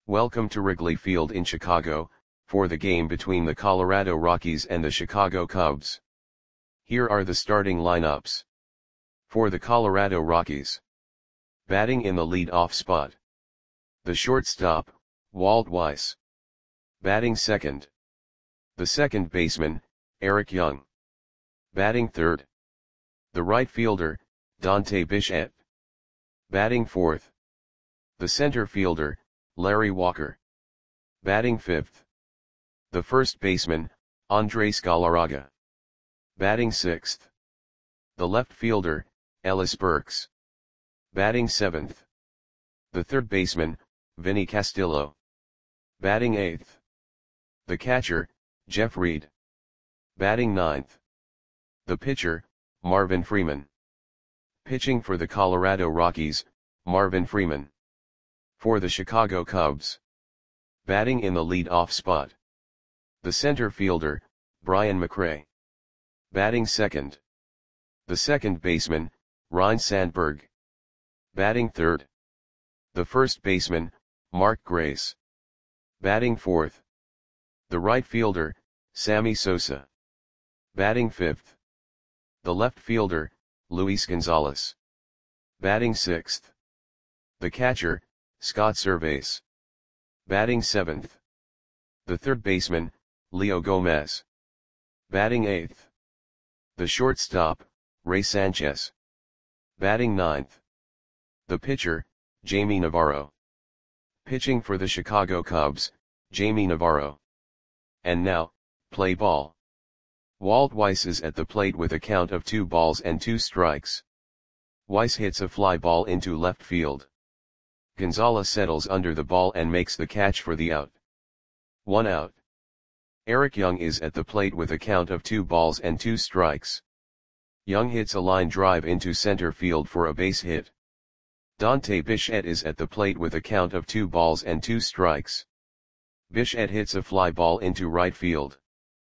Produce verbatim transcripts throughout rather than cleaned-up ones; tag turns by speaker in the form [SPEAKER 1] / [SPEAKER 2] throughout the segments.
[SPEAKER 1] Welcome to Wrigley Field in Chicago, for the game between the Colorado Rockies and the Chicago Cubs. Here are the starting lineups. For the Colorado Rockies. Batting in the lead-off spot. The shortstop, Walt Weiss. Batting second. The second baseman, Eric Young. Batting third. The right fielder, Dante Bichette. Batting fourth. The center fielder, Larry Walker. Batting fifth. The first baseman, Andres Galarraga. Batting sixth. The left fielder, Ellis Burks. Batting seventh. The third baseman, Vinny Castillo. Batting eighth. The catcher, Jeff Reed. Batting ninth. The pitcher, Marvin Freeman. Pitching for the Colorado Rockies, Marvin Freeman. For the Chicago Cubs. Batting in the lead-off spot. The center fielder, Brian McRae. Batting second. The second baseman, Ryne Sandberg. Batting third. The first baseman, Mark Grace. Batting fourth. The right fielder, Sammy Sosa. Batting fifth. The left fielder, Luis Gonzalez. Batting sixth. The catcher, Scott Servais. Batting seventh. The third baseman, Leo Gomez. Batting eighth. The shortstop, Ray Sanchez. Batting ninth. The pitcher, Jamie Navarro. Pitching for the Chicago Cubs, Jamie Navarro. And now, play ball. Walt Weiss is at the plate with a count of two balls and two strikes. Weiss hits a fly ball into left field. Gonzalez settles under the ball and makes the catch for the out. One out. Eric Young is at the plate with a count of two balls and two strikes. Young hits a line drive into center field for a base hit. Dante Bichette is at the plate with a count of two balls and two strikes. Bichette hits a fly ball into right field.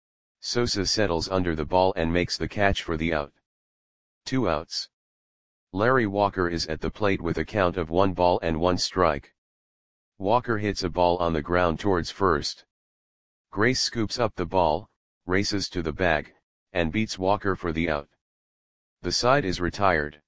[SPEAKER 1] Sosa settles under the ball and makes the catch for the out. Two outs. Larry Walker is at the plate with a count of one ball and one strike. Walker hits a ball on the ground towards first. Grace scoops up the ball, races to the bag, and beats Walker for the out. The side is retired.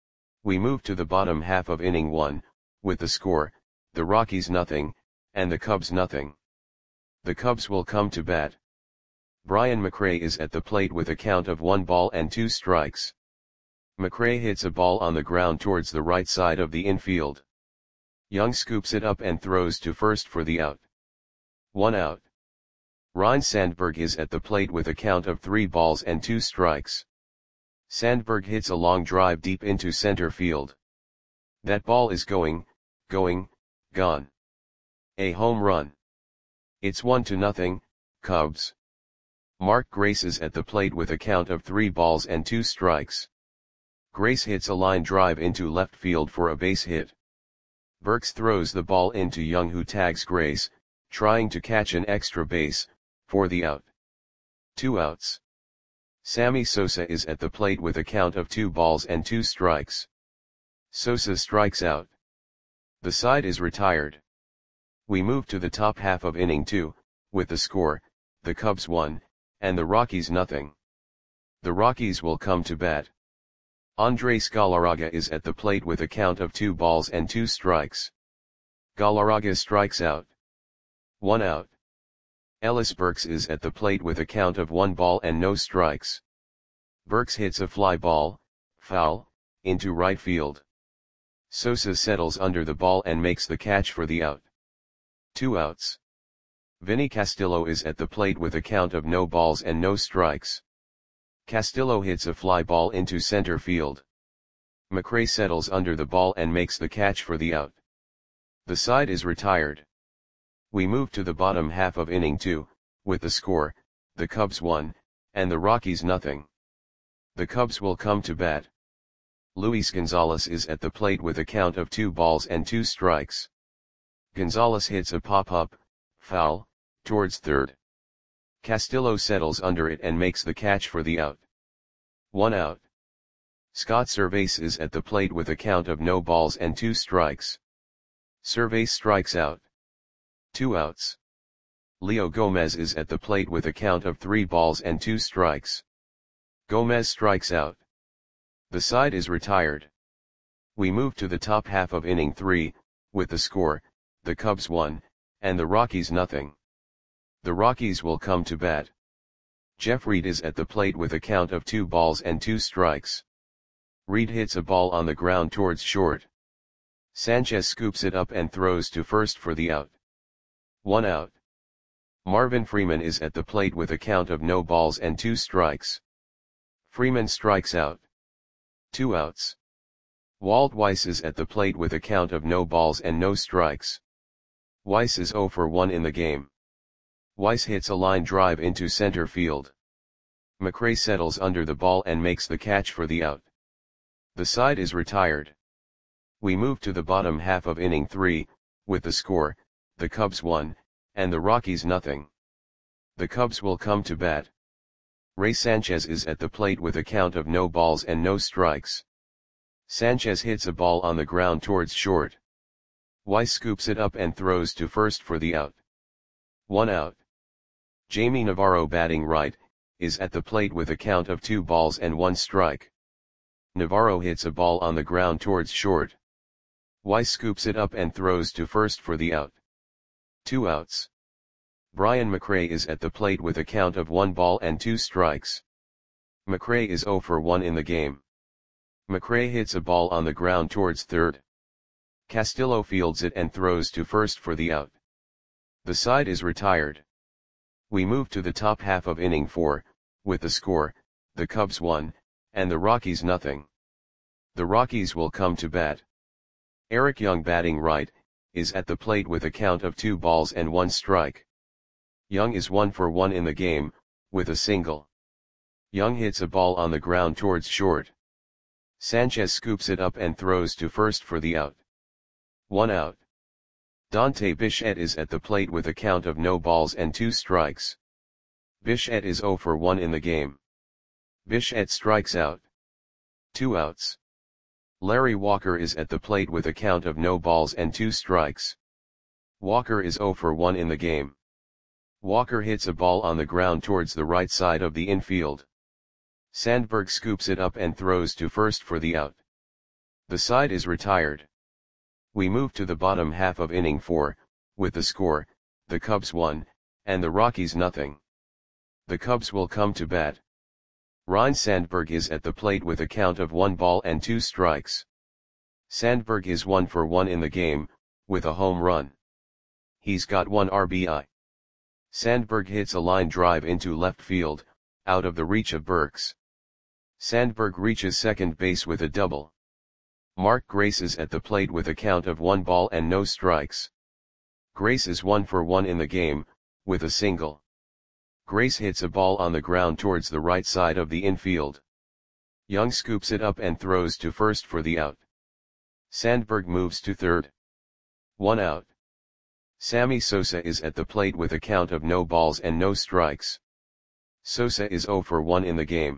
[SPEAKER 1] We move to the bottom half of inning one, with the score, the Rockies nothing, and the Cubs nothing. The Cubs will come to bat. Brian McRae is at the plate with a count of one ball and two strikes. McRae hits a ball on the ground towards the right side of the infield. Young scoops it up and throws to first for the out. One out. Ryne Sandberg is at the plate with a count of three balls and two strikes. Sandberg hits a long drive deep into center field. That ball is going, going, gone. A home run. It's one to nothing, Cubs. Mark Grace is at the plate with a count of three balls and two strikes. Grace hits a line drive into left field for a base hit. Burks throws the ball into Young, who tags Grace, trying to catch an extra base, for the out. Two outs. Sammy Sosa is at the plate with a count of two balls and two strikes. Sosa strikes out. The side is retired. We move to the top half of inning two, with the score, the Cubs one, and the Rockies nothing. The Rockies will come to bat. Andres Galarraga is at the plate with a count of two balls and two strikes. Galarraga strikes out. One out. Ellis Burks is at the plate with a count of one ball and no strikes. Burks hits a fly ball, foul, into right field. Sosa settles under the ball and makes the catch for the out. Two outs. Vinny Castillo is at the plate with a count of no balls and no strikes. Castillo hits a fly ball into center field. McRae settles under the ball and makes the catch for the out. The side is retired. We move to the bottom half of inning two, with the score, the Cubs one, and the Rockies nothing. The Cubs will come to bat. Luis Gonzalez is at the plate with a count of two balls and two strikes. Gonzalez hits a pop-up, foul, towards third. Castillo settles under it and makes the catch for the out. One out. Scott Servais is at the plate with a count of no balls and two strikes. Servais strikes out. Two outs. Leo Gomez is at the plate with a count of three balls and two strikes. Gomez strikes out. The side is retired. We move to the top half of inning three, with the score, the Cubs one, and the Rockies nothing. The Rockies will come to bat. Jeff Reed is at the plate with a count of two balls and two strikes. Reed hits a ball on the ground towards short. Sanchez scoops it up and throws to first for the out. One out. Marvin Freeman is at the plate with a count of no balls and two strikes. Freeman strikes out. Two outs. Walt Weiss is at the plate with a count of no balls and no strikes. Weiss is oh for one in the game. Weiss hits a line drive into center field. McRae settles under the ball and makes the catch for the out. The side is retired. We move to the bottom half of inning three, with the score, the Cubs one, and the Rockies nothing. The Cubs will come to bat. Ray Sanchez is at the plate with a count of no balls and no strikes. Sanchez hits a ball on the ground towards short. Weiss scoops it up and throws to first for the out. One out. Jamie Navarro, batting right, is at the plate with a count of two balls and one strike. Navarro hits a ball on the ground towards short. Weiss scoops it up and throws to first for the out. Two outs. Brian McRae is at the plate with a count of one ball and two strikes. McRae is oh for one in the game. McRae hits a ball on the ground towards third. Castillo fields it and throws to first for the out. The side is retired. We move to the top half of inning four, with the score, the Cubs one, and the Rockies nothing. The Rockies will come to bat. Eric Young, batting right, is at the plate with a count of two balls and one strike. Young is one for one in the game, with a single. Young hits a ball on the ground towards short. Sanchez scoops it up and throws to first for the out. One out. Dante Bichette is at the plate with a count of no balls and two strikes. Bichette is oh for one in the game. Bichette strikes out. Two outs. Larry Walker is at the plate with a count of no balls and two strikes. Walker is oh for one in the game. Walker hits a ball on the ground towards the right side of the infield. Sandberg scoops it up and throws to first for the out. The side is retired. We move to the bottom half of inning four, with the score, the Cubs one, and the Rockies nothing. The Cubs will come to bat. Ryne Sandberg is at the plate with a count of one ball and two strikes. Sandberg is one for one in the game, with a home run. He's got one R B I. Sandberg hits a line drive into left field, out of the reach of Burks. Sandberg reaches second base with a double. Mark Grace is at the plate with a count of one ball and no strikes. Grace is one for one in the game, with a single. Grace hits a ball on the ground towards the right side of the infield. Young scoops it up and throws to first for the out. Sandberg moves to third. One out. Sammy Sosa is at the plate with a count of no balls and no strikes. Sosa is oh for one in the game.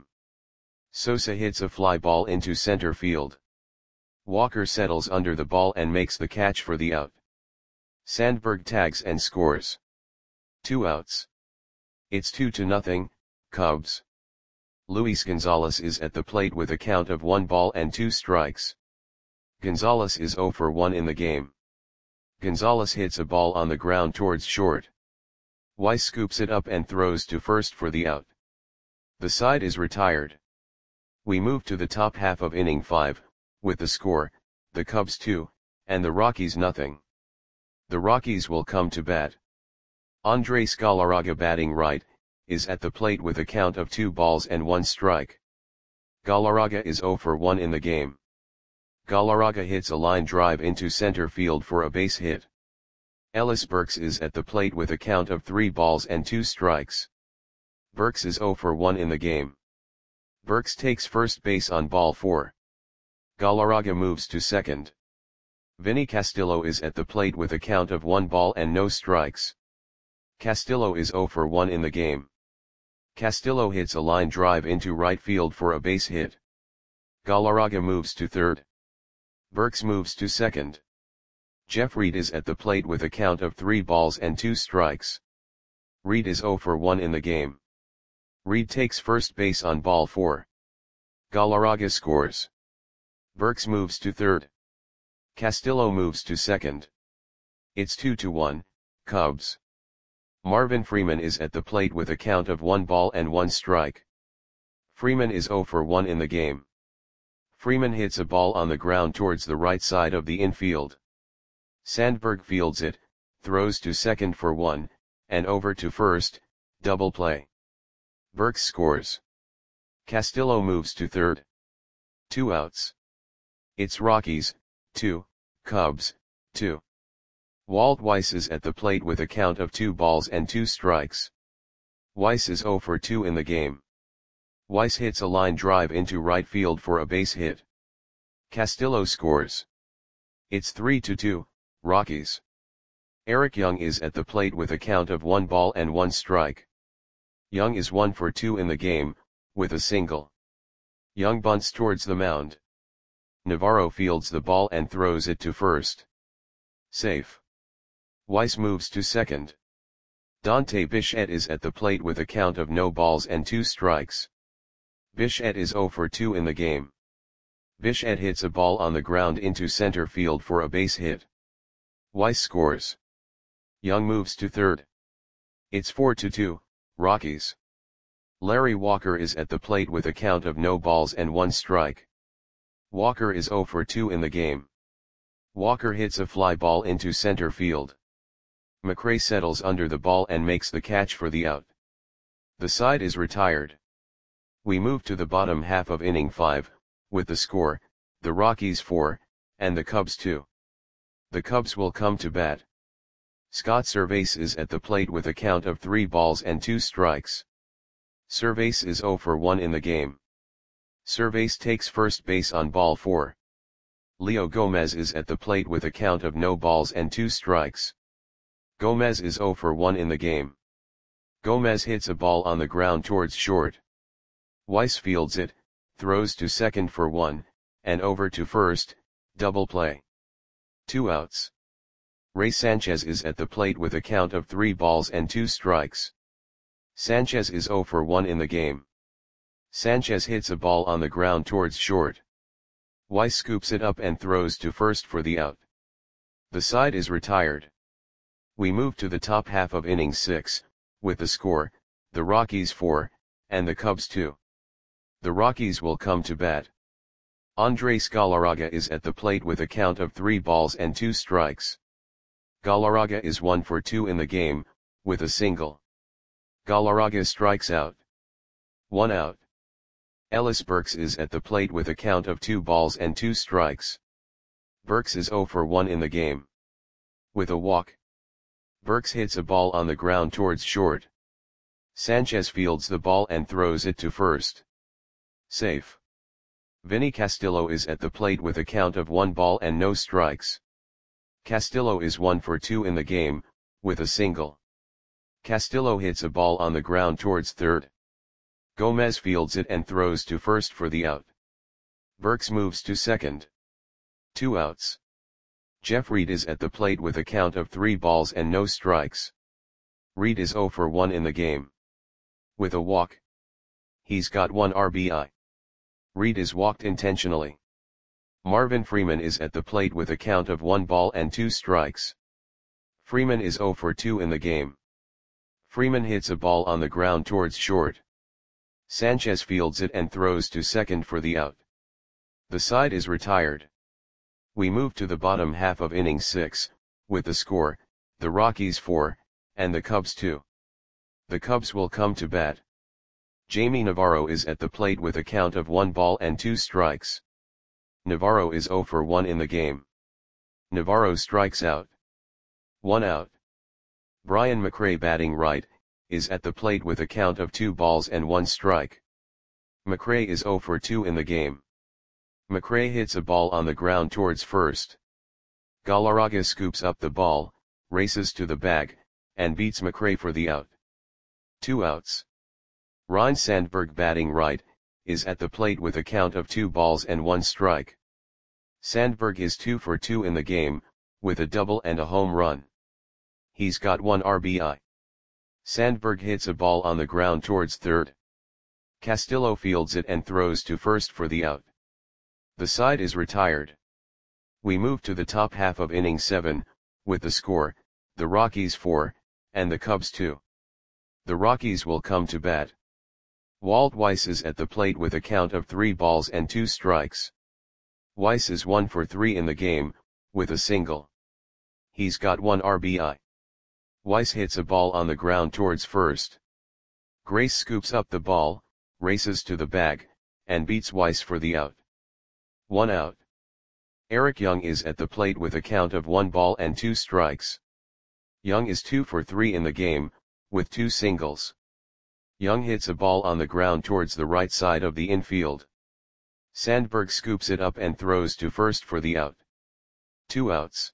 [SPEAKER 1] Sosa hits a fly ball into center field. Walker settles under the ball and makes the catch for the out. Sandberg tags and scores. Two outs. It's two to nothing, Cubs. Luis Gonzalez is at the plate with a count of one ball and two strikes. Gonzalez is oh for one in the game. Gonzalez hits a ball on the ground towards short. Weiss scoops it up and throws to first for the out. The side is retired. We move to the top half of inning five, with the score, the Cubs two, and the Rockies nothing. The Rockies will come to bat. Andres Galarraga, batting right, is at the plate with a count of two balls and one strike. Galarraga is oh for one in the game. Galarraga hits a line drive into center field for a base hit. Ellis Burks is at the plate with a count of three balls and two strikes. Burks is oh for one in the game. Burks takes first base on ball four. Galarraga moves to second. Vinny Castillo is at the plate with a count of one ball and no strikes. Castillo is oh for one in the game. Castillo hits a line drive into right field for a base hit. Galarraga moves to third. Burks moves to second. Jeff Reed is at the plate with a count of three balls and two strikes. Reed is zero for one in the game. Reed takes first base on ball four. Galarraga scores. Burks moves to third. Castillo moves to second. It's two to one, Cubs. Marvin Freeman is at the plate with a count of one ball and one strike. Freeman is zero for one in the game. Freeman hits a ball on the ground towards the right side of the infield. Sandberg fields it, throws to second for one, and over to first, double play. Burks scores. Castillo moves to third. Two outs. It's Rockies, two, Cubs, two. Walt Weiss is at the plate with a count of two balls and two strikes. Weiss is zero for two in the game. Weiss hits a line drive into right field for a base hit. Castillo scores. It's three to two, Rockies. Eric Young is at the plate with a count of one ball and one strike. Young is one for two in the game, with a single. Young bunts towards the mound. Navarro fields the ball and throws it to first. Safe. Weiss moves to second. Dante Bichette is at the plate with a count of no balls and two strikes. Bichette is zero for two in the game. Bichette hits a ball on the ground into center field for a base hit. Weiss scores. Young moves to third. It's four to two, Rockies. Larry Walker is at the plate with a count of no balls and one strike. Walker is zero for two in the game. Walker hits a fly ball into center field. McRae settles under the ball and makes the catch for the out. The side is retired. We move to the bottom half of inning five, with the score, the Rockies four, and the Cubs two. The Cubs will come to bat. Scott Servais is at the plate with a count of three balls and two strikes. Servais is zero for one in the game. Servais takes first base on ball four. Leo Gomez is at the plate with a count of no balls and two strikes. Gomez is zero for one in the game. Gomez hits a ball on the ground towards short. Weiss fields it, throws to second for one, and over to first, double play. Two outs. Ray Sanchez is at the plate with a count of three balls and two strikes. Sanchez is zero for one in the game. Sanchez hits a ball on the ground towards short. Weiss scoops it up and throws to first for the out. The side is retired. We move to the top half of inning six, with the score, the Rockies four, and the Cubs two. The Rockies will come to bat. Andres Galarraga is at the plate with a count of three balls and two strikes. Galarraga is one for two in the game, with a single. Galarraga strikes out. One out. Ellis Burks is at the plate with a count of two balls and two strikes. Burks is zero for one in the game. With a walk. Burks hits a ball on the ground towards short. Sanchez fields the ball and throws it to first. Safe. Vinny Castillo is at the plate with a count of one ball and no strikes. Castillo is one for two in the game, with a single. Castillo hits a ball on the ground towards third. Gomez fields it and throws to first for the out. Burks moves to second. Two outs. Jeff Reed is at the plate with a count of three balls and no strikes. Reed is zero for one in the game. With a walk. He's got one R B I. Reed is walked intentionally. Marvin Freeman is at the plate with a count of one ball and two strikes. Freeman is zero for two in the game. Freeman hits a ball on the ground towards short. Sanchez fields it and throws to second for the out. The side is retired. We move to the bottom half of inning six, with the score, the Rockies four, and the Cubs two. The Cubs will come to bat. Jamie Navarro is at the plate with a count of one ball and two strikes. Navarro is zero for one in the game. Navarro strikes out. One out. Brian McRae, batting right, is at the plate with a count of two balls and one strike. McRae is zero for two in the game. McRae hits a ball on the ground towards first. Galarraga scoops up the ball, races to the bag, and beats McRae for the out. Two outs. Ryne Sandberg, batting right, is at the plate with a count of two balls and one strike. Sandberg is two for two in the game, with a double and a home run. He's got one R B I. Sandberg hits a ball on the ground towards third. Castillo fields it and throws to first for the out. The side is retired. We move to the top half of inning seven, with the score, the Rockies four, and the Cubs two. The Rockies will come to bat. Walt Weiss is at the plate with a count of three balls and two strikes. Weiss is one for three in the game, with a single. He's got one R B I. Weiss hits a ball on the ground towards first. Grace scoops up the ball, races to the bag, and beats Weiss for the out. One out. Eric Young is at the plate with a count of one ball and two strikes. Young is two for three in the game, with two singles. Young hits a ball on the ground towards the right side of the infield. Sandberg scoops it up and throws to first for the out. Two outs.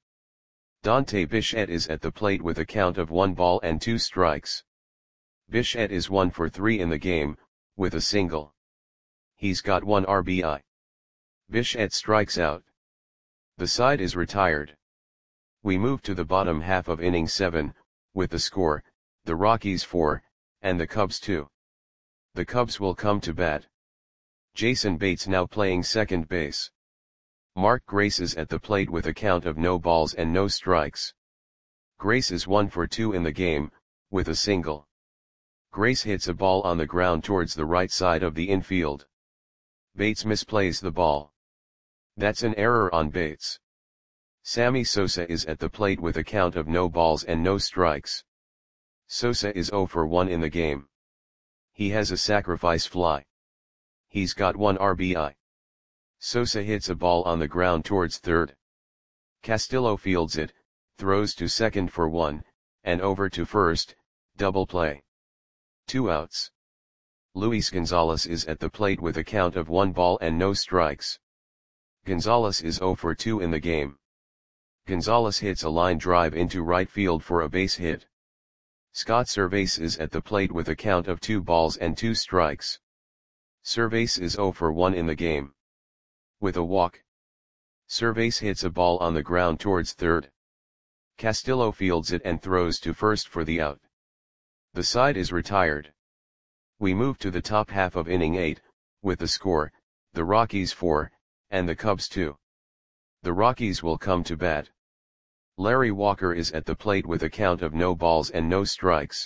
[SPEAKER 1] Dante Bichette is at the plate with a count of one ball and two strikes. Bichette is one for three in the game, with a single. He's got one R B I. Bichette strikes out. The side is retired. We move to the bottom half of inning seven, with the score, the Rockies four, and the Cubs two. The Cubs will come to bat. Jason Bates now playing second base. Mark Grace is at the plate with a count of no balls and no strikes. Grace is one for two in the game, with a single. Grace hits a ball on the ground towards the right side of the infield. Bates misplays the ball. That's an error on Bates. Sammy Sosa is at the plate with a count of no balls and no strikes. Sosa is zero for one in the game. He has a sacrifice fly. He's got one R B I. Sosa hits a ball on the ground towards third. Castillo fields it, throws to second for one, and over to first, double play. Two outs. Luis Gonzalez is at the plate with a count of one ball and no strikes. Gonzalez is zero for two in the game. Gonzalez hits a line drive into right field for a base hit. Scott Servais is at the plate with a count of two balls and two strikes. Servais is zero for one in the game. With a walk. Servais hits a ball on the ground towards third. Castillo fields it and throws to first for the out. The side is retired. We move to the top half of inning eight, with the score, the Rockies four, and the Cubs two. The Rockies will come to bat. Larry Walker is at the plate with a count of no balls and no strikes.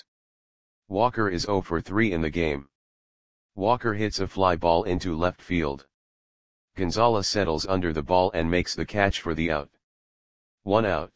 [SPEAKER 1] Walker is zero for three in the game. Walker hits a fly ball into left field. Gonzalez settles under the ball and makes the catch for the out. One out.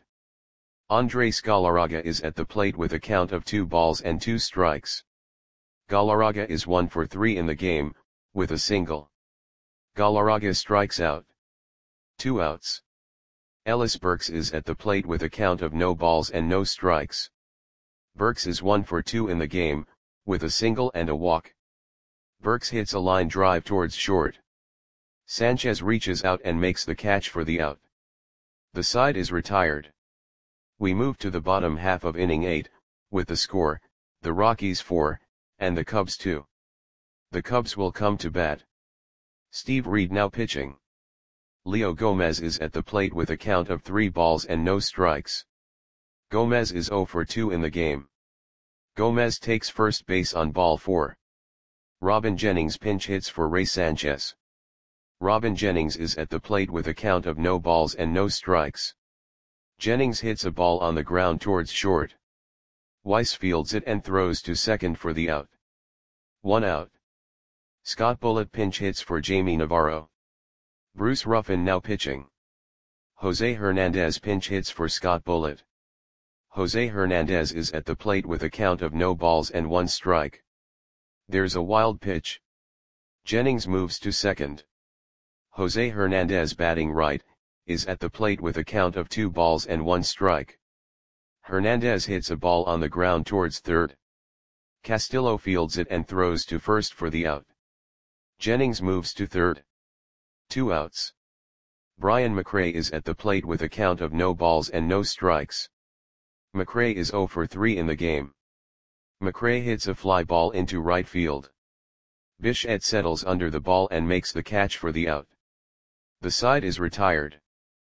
[SPEAKER 1] Andres Galarraga is at the plate with a count of two balls and two strikes. Galarraga is one for three in the game, with a single. Galarraga strikes out. Two outs. Ellis Burks is at the plate with a count of no balls and no strikes. Burks is one for two in the game, with a single and a walk. Burks hits a line drive towards short. Sanchez reaches out and makes the catch for the out. The side is retired. We move to the bottom half of inning eight, with the score, the Rockies four, and the Cubs two. The Cubs will come to bat. Steve Reed now pitching. Leo Gomez is at the plate with a count of three balls and no strikes. Gomez is zero for two in the game. Gomez takes first base on ball four. Robin Jennings pinch hits for Ray Sanchez. Robin Jennings is at the plate with a count of no balls and no strikes. Jennings hits a ball on the ground towards short. Weiss fields it and throws to second for the out. One out. Scott Bullitt pinch hits for Jamie Navarro. Bruce Ruffin now pitching. Jose Hernandez pinch hits for Scott Bullitt. Jose Hernandez is at the plate with a count of no balls and one strike. There's a wild pitch. Jennings moves to second. Jose Hernandez batting right, is at the plate with a count of two balls and one strike. Hernandez hits a ball on the ground towards third. Castillo fields it and throws to first for the out. Jennings moves to third. Two outs. Brian McRae is at the plate with a count of no balls and no strikes. McRae is zero for three in the game. McRae hits a fly ball into right field. Bichette settles under the ball and makes the catch for the out. The side is retired.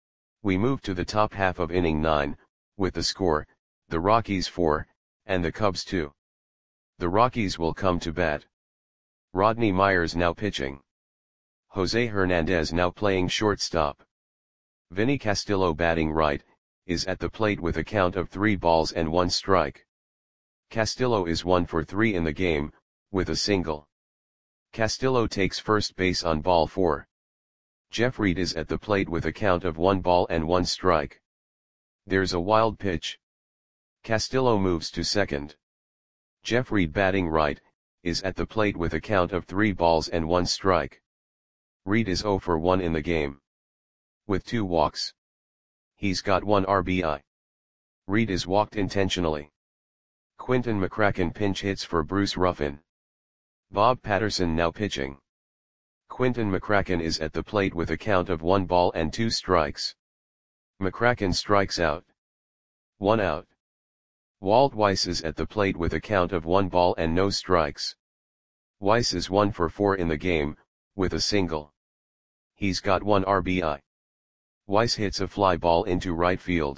[SPEAKER 1] We move to the top half of inning nine, with the score, the Rockies four, and the Cubs two. The Rockies will come to bat. Rodney Myers now pitching. Jose Hernandez now playing shortstop. Vinny Castillo batting right, is at the plate with a count of three balls and one strike. Castillo is one for three in the game, with a single. Castillo takes first base on ball four. Jeff Reed is at the plate with a count of one ball and one strike. There's a wild pitch. Castillo moves to second. Jeff Reed batting right, is at the plate with a count of three balls and one strike. Reed is zero for one in the game, with two walks. He's got one R B I. Reed is walked intentionally. Quinton McCracken pinch hits for Bruce Ruffin. Bob Patterson now pitching. Quinton McCracken is at the plate with a count of one ball and two strikes. McCracken strikes out. One out. Walt Weiss is at the plate with a count of one ball and no strikes. Weiss is one for four in the game, with a single. He's got one R B I. Weiss hits a fly ball into right field.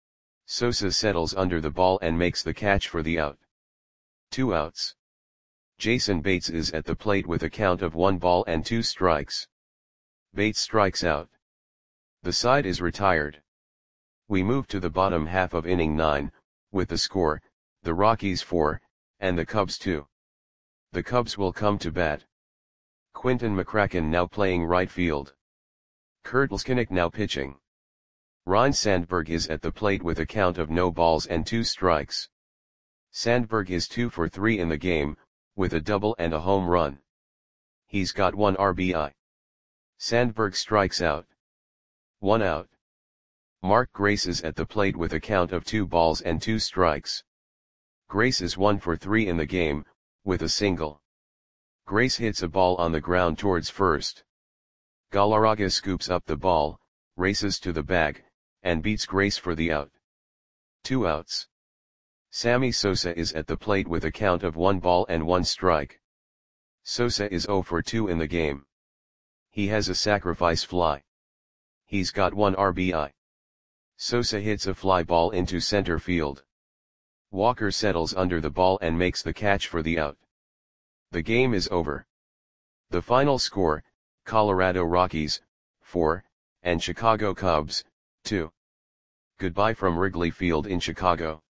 [SPEAKER 1] Sosa settles under the ball and makes the catch for the out. Two outs. Jason Bates is at the plate with a count of one ball and two strikes. Bates strikes out. The side is retired. We move to the bottom half of inning nine, with the score, the Rockies four, and the Cubs two. The Cubs will come to bat. Quinton McCracken now playing right field. Kurt Leskinick now pitching. Ryne Sandberg is at the plate with a count of no balls and two strikes. Sandberg is two for three in the game, with a double and a home run. He's got one R B I. Sandberg strikes out. One out. Mark Grace is at the plate with a count of two balls and two strikes. Grace is one for three in the game, with a single. Grace hits a ball on the ground towards first. Galarraga scoops up the ball, races to the bag, and beats Grace for the out. Two outs. Sammy Sosa is at the plate with a count of one ball and one strike. Sosa is zero for two in the game. He has a sacrifice fly. He's got one R B I. Sosa hits a fly ball into center field. Walker settles under the ball and makes the catch for the out. The game is over. The final score, Colorado Rockies, four, and Chicago Cubs, two. Goodbye from Wrigley Field in Chicago.